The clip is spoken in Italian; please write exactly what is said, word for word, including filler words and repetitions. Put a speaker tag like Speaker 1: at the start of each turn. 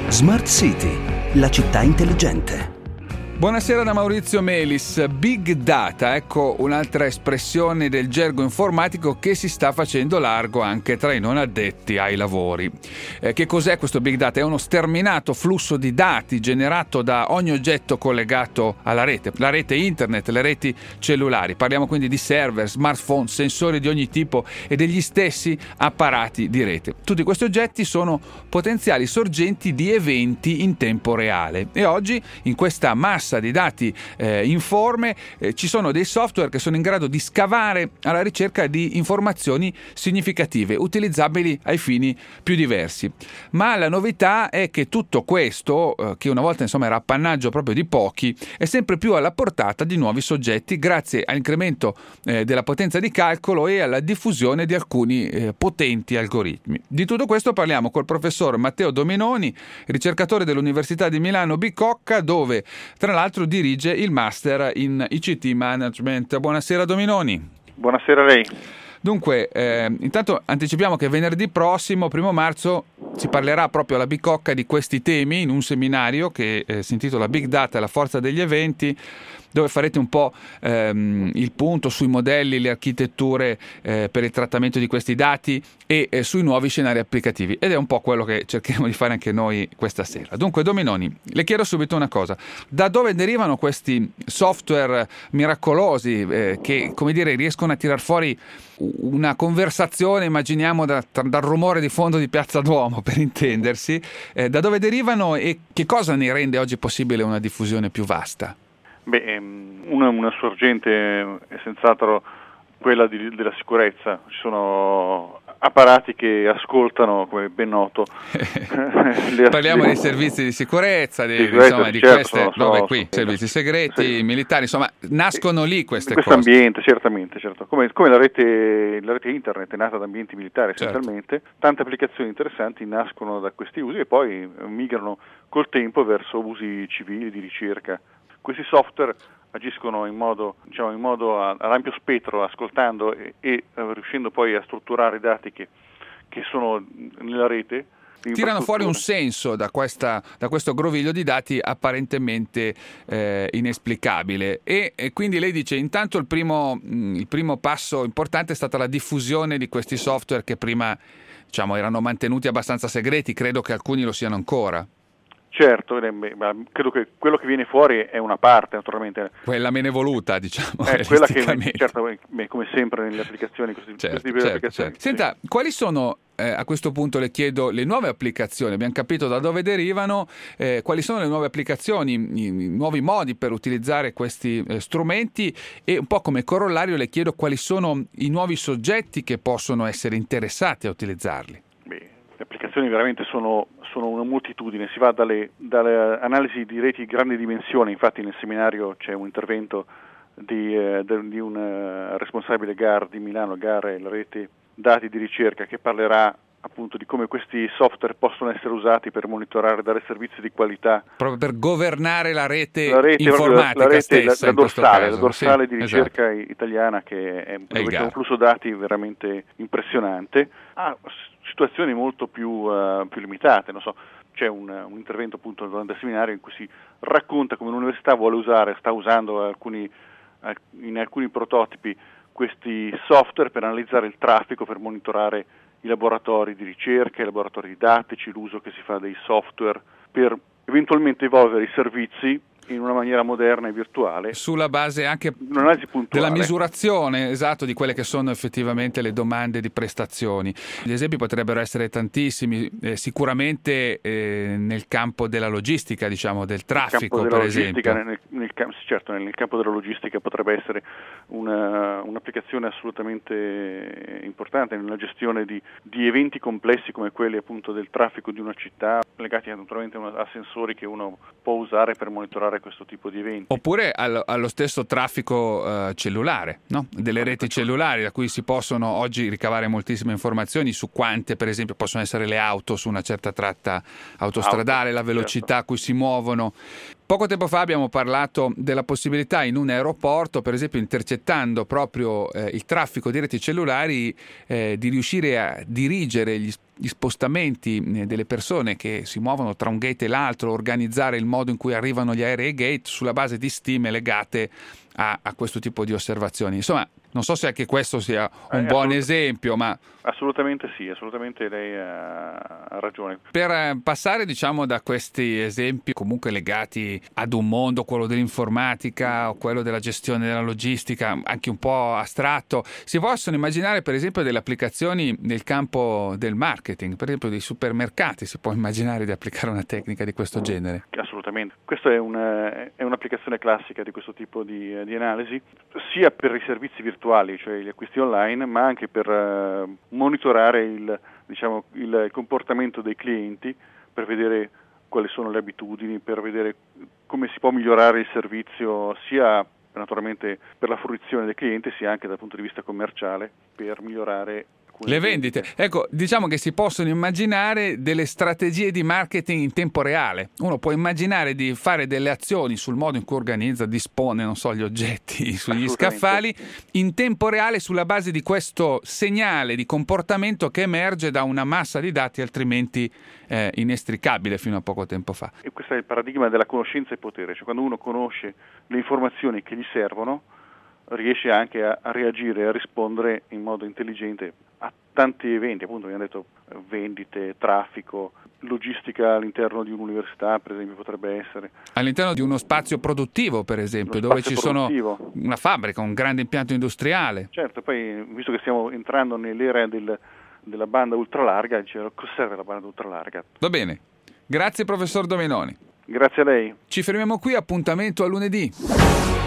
Speaker 1: Smart City, la città intelligente.
Speaker 2: Buonasera da Maurizio Melis. Big Data, ecco un'altra espressione del gergo informatico che si sta facendo largo anche tra i non addetti ai lavori. Eh, che cos'è questo Big Data? È uno sterminato flusso di dati generato da ogni oggetto collegato alla rete, la rete internet, le reti cellulari. Parliamo quindi di server, smartphone, sensori di ogni tipo e degli stessi apparati di rete. Tutti questi oggetti sono potenziali sorgenti di eventi in tempo reale e oggi in questa massa di dati eh, informe eh, ci sono dei software che sono in grado di scavare alla ricerca di informazioni significative utilizzabili ai fini più diversi. Ma la novità è che tutto questo, eh, che una volta insomma era appannaggio proprio di pochi, è sempre più alla portata di nuovi soggetti grazie all'incremento eh, della potenza di calcolo e alla diffusione di alcuni eh, potenti algoritmi. Di tutto questo parliamo col professor Matteo Dominoni, ricercatore dell'Università di Milano Bicocca, dove tra l'altro dirige il Master in I C T Management. Buonasera Dominoni.
Speaker 3: Buonasera a lei.
Speaker 2: Dunque, eh, intanto anticipiamo che venerdì prossimo, primo marzo, si parlerà proprio alla Bicocca di questi temi in un seminario che eh, si intitola Big Data e la forza degli eventi, dove farete un po' ehm, il punto sui modelli, le architetture eh, per il trattamento di questi dati e eh, sui nuovi scenari applicativi, ed è un po' quello che cercheremo di fare anche noi questa sera. Dunque Dominoni, le chiedo subito una cosa: da dove derivano questi software miracolosi eh, che, come dire, riescono a tirar fuori una conversazione, immaginiamo da, dal rumore di fondo di Piazza Duomo per intendersi, eh, da dove derivano e che cosa ne rende oggi possibile una diffusione più vasta?
Speaker 3: Beh, una, una sorgente è senz'altro quella di, della sicurezza. Ci sono apparati che ascoltano, come ben noto. le,
Speaker 2: Parliamo
Speaker 3: le,
Speaker 2: dei servizi di sicurezza, di,
Speaker 3: sicurezza,
Speaker 2: insomma, di
Speaker 3: certo,
Speaker 2: queste
Speaker 3: sono,
Speaker 2: robe
Speaker 3: sono,
Speaker 2: qui,
Speaker 3: sono,
Speaker 2: servizi segreti,
Speaker 3: sì.
Speaker 2: militari, insomma, nascono lì queste
Speaker 3: in
Speaker 2: cose.
Speaker 3: questo ambiente, certamente, certo. Come, come la rete, la rete internet è nata da ambienti militari essenzialmente, certo. Tante applicazioni interessanti nascono da questi usi e poi migrano col tempo verso usi civili di ricerca. Questi software agiscono in modo, diciamo, in modo a, a ampio spettro, ascoltando e, e uh, riuscendo poi a strutturare i dati che, che sono nella rete.
Speaker 2: Tirano fuori un senso da, questa, da questo groviglio di dati apparentemente eh, inesplicabile e, e quindi lei dice intanto il primo, mh, il primo passo importante è stata la diffusione di questi software che prima, diciamo, erano mantenuti abbastanza segreti, credo che alcuni lo siano ancora.
Speaker 3: Certo, credo che quello che viene fuori è una parte, naturalmente.
Speaker 2: Quella meno evoluta, diciamo.
Speaker 3: È quella che, certo, come sempre nelle applicazioni, questi,
Speaker 2: certo,
Speaker 3: questi
Speaker 2: certo,
Speaker 3: applicazioni.
Speaker 2: Certo. Senta, sì. Quali sono, eh, a questo punto le chiedo, le nuove applicazioni? Abbiamo capito da dove derivano, eh, quali sono le nuove applicazioni, i, i nuovi modi per utilizzare questi eh, strumenti e un po' come corollario le chiedo quali sono i nuovi soggetti che possono essere interessati a utilizzarli.
Speaker 3: Beh, le applicazioni veramente sono... sono una moltitudine, si va dalle, dalle analisi di reti di grandi dimensioni. Infatti nel seminario c'è un intervento di, eh, di un uh, responsabile G A R di Milano, G A R è la rete dati di ricerca, che parlerà appunto di come questi software possono essere usati per monitorare, dare servizi di qualità.
Speaker 2: Proprio per governare la rete,
Speaker 3: la rete
Speaker 2: informatica
Speaker 3: la, la rete,
Speaker 2: stessa,
Speaker 3: la, la dorsale,
Speaker 2: caso.
Speaker 3: la dorsale
Speaker 2: sì,
Speaker 3: di ricerca
Speaker 2: esatto.
Speaker 3: italiana, che è,
Speaker 2: è
Speaker 3: dove c'è un flusso dati veramente impressionante. Ha situazioni molto più, uh, più limitate, non so, c'è un, un intervento appunto durante il seminario in cui si racconta come l'università vuole usare, sta usando alcuni, in alcuni prototipi questi software per analizzare il traffico, per monitorare i laboratori di ricerca, i laboratori didattici, l'uso che si fa dei software per eventualmente evolvere i servizi in una maniera moderna e virtuale.
Speaker 2: Sulla base anche
Speaker 3: puntuale.
Speaker 2: Della misurazione, esatto, di quelle che sono effettivamente le domande di prestazioni. Gli esempi potrebbero essere tantissimi, eh, sicuramente eh, nel campo della logistica, diciamo, del traffico, per esempio.
Speaker 3: Nel, nel, certo, nel campo della logistica potrebbe essere una, un'applicazione assolutamente importante nella gestione di, di eventi complessi come quelli appunto del traffico di una città, legati naturalmente a sensori che uno può usare per monitorare questo tipo di eventi.
Speaker 2: Oppure allo, allo stesso traffico uh, cellulare, no? Delle reti cellulari da cui si possono oggi ricavare moltissime informazioni su quante, per esempio, possono essere le auto su una certa tratta autostradale, Auto, la velocità certo. a cui si muovono. Poco tempo fa abbiamo parlato della possibilità in un aeroporto, per esempio intercettando proprio eh, il traffico di reti cellulari, eh, di riuscire a dirigere gli, gli spostamenti delle persone che si muovono tra un gate e l'altro, organizzare il modo in cui arrivano gli aerei ai gate sulla base di stime legate a, a questo tipo di osservazioni. Insomma, non so se anche questo sia un
Speaker 3: eh,
Speaker 2: buon esempio, ma
Speaker 3: assolutamente sì, assolutamente lei ha, ha ragione.
Speaker 2: Per passare, diciamo, da questi esempi comunque legati ad un mondo, quello dell'informatica o quello della gestione della logistica, anche un po' astratto, si possono immaginare per esempio delle applicazioni nel campo del marketing, per esempio dei supermercati, si può immaginare di applicare una tecnica di questo genere?
Speaker 3: Assolutamente, questa è, una, è un'applicazione classica di questo tipo di, di analisi, sia per i servizi virtuali, cioè gli acquisti online, ma anche per uh, monitorare il, diciamo, il comportamento dei clienti, per vedere quali sono le abitudini, per vedere come si può migliorare il servizio sia naturalmente per la fruizione dei clienti, sia anche dal punto di vista commerciale, per migliorare
Speaker 2: le vendite. Ecco, diciamo che si possono immaginare delle strategie di marketing in tempo reale. Uno può immaginare di fare delle azioni sul modo in cui organizza, dispone, non so, gli oggetti sugli scaffali in tempo reale sulla base di questo segnale di comportamento che emerge da una massa di dati altrimenti eh, inestricabile fino a poco tempo fa.
Speaker 3: E questo è il paradigma della conoscenza e potere, cioè quando uno conosce le informazioni che gli servono, riesce anche a, a reagire e a rispondere in modo intelligente a tanti eventi, appunto abbiamo detto vendite, traffico, logistica all'interno di un'università, per esempio, potrebbe essere.
Speaker 2: All'interno di uno spazio produttivo, per esempio,
Speaker 3: uno
Speaker 2: dove ci
Speaker 3: produttivo.
Speaker 2: sono una fabbrica, un grande impianto industriale.
Speaker 3: Certo, poi visto che stiamo entrando nell'era del, della banda ultralarga, dicevo, cosa serve la banda ultralarga?
Speaker 2: Va bene, grazie professor Domenoni.
Speaker 3: Grazie a lei.
Speaker 2: Ci fermiamo qui, appuntamento a lunedì.